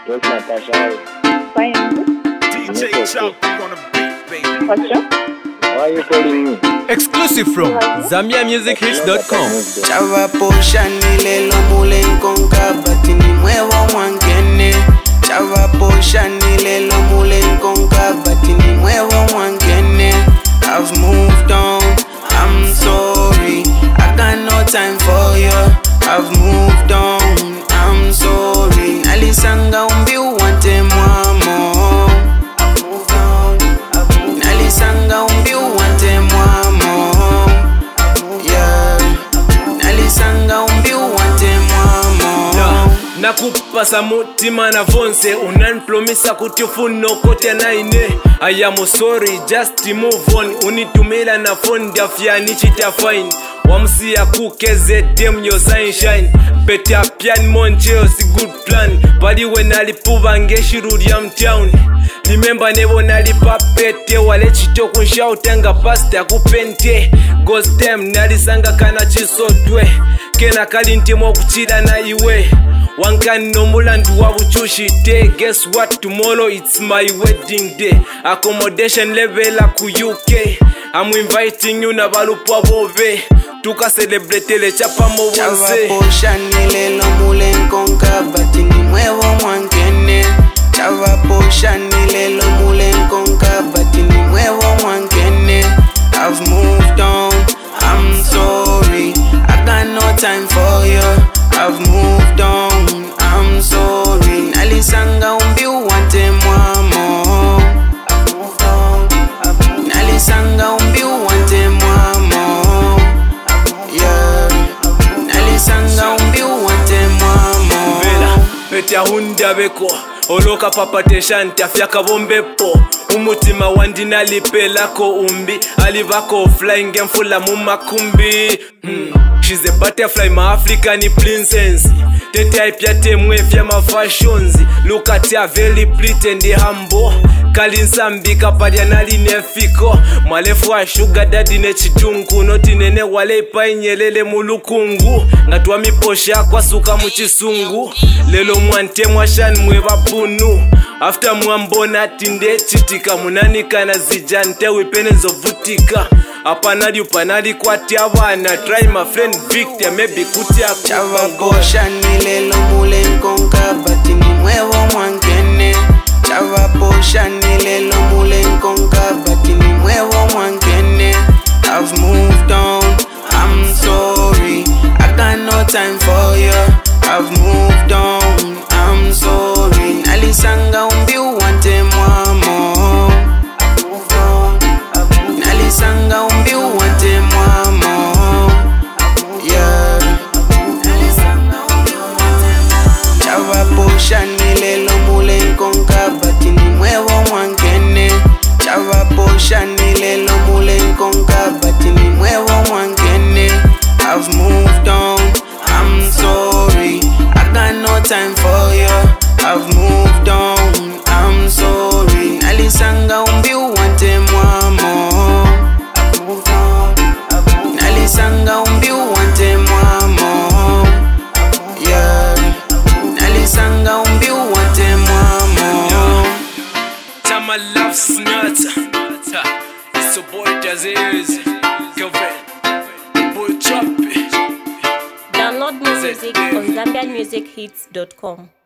Yes, Natasha. Fine. DJ Chop on a beat, baby. What's up? Why are you calling me? Exclusive from ZambiaMusicHits.com. Chava posha nilelo mule nkonka batini mwewa mwankene. Chava posha nilelo mule nkonka batini mwewa mwankene. I've moved on, I'm sorry, I got no time for you. I've moved on, I'm sorry. Nalisanga umbi uwante mwamo. I've moved on, nalisanga umbi uwante mwamo. Yeah, nalisanga umbi uwante mwamo. Nakupasa mutima na vonse unanplomisa kuti ufuno kote naine. I am sorry, just move on. Unitumila na phone dafya nichita fine. Wamsiya kukeze dem yo sunshine. Better pian monje si good plan. Bali when alipuva ngeshirudi am town. Remember never nalipapete wale chito kunshautenga pasta kupente. Ghost them nalisanga kana chisodwe. Kena kalintimo kuchida na iwe. Wankan no mulandu wa buchushite. Guess what, tomorrow it's my wedding day. Accommodation level ku UK. I'm inviting you na balupwa bove. Tuka celebrate le chapa mo Chava wonse. posha nilelo mule nkonka batini mwewa mwankene. Chava posha nilelo mule nkonka batini mwewa mwankene. I've moved on, I'm sorry, I got no time for you. I've moved on, I'm sorry. Nalisanga umbi uwante mwamo. I've moved on, nalisanga umbi uwante mwamo. Yeah, nalisanga umbi uwante mwamo. Vela, petia hunda beko. Oloka papatesha ntafyaka bombepo. Umutima wandi nalipelako umbi. Alivako flying mfula mumakumbi. She's a butterfly, my African princess. Tete ipya temwe fya ma fashions. Look at her very pretty and humble. Kalinsambi kapadia nali nefiko. Malefu wa sugar daddy ne chidungu. Noti nene wale ipa inyelele mulukungu. Ngatwa miposha kwa suka muchisungu. Lelo mwante mwashan mweva bunu. After mwambona tinde chitika. Munanika na zijante wipene zovutika. Apanadi upanadi kwa tiawana. Try my friend Victor maybe kutia Chava posha nilelo mule nkonka batini mwewa mwankene. Chava posha nilelo mule nkonka batini mwewa mwankene. I've moved on, I'm sorry, I got no time for you. I've moved on, I'm sorry. Nalisanga umbi uwante mwamo. I've moved on, nalisanga umbi uwante mwamo. Yeah, Chava posha nilelo mule nkonka batini mwewa mwankene. Chava posha nilelo mule nkonka batini mwewa mwankene. I've moved on, I'm sorry, I got no time for you. I've moved on, I'm sorry. Nalisanga umbi uwante mwamo. I've moved on, nalisanga umbi uwante mwamo. Yeah, nalisanga umbi uwante mwamo. Tama love snata. It's your boy Jazzy. Girlfriend. Boy Choppy. Download music on ZambiaMusicHits.com.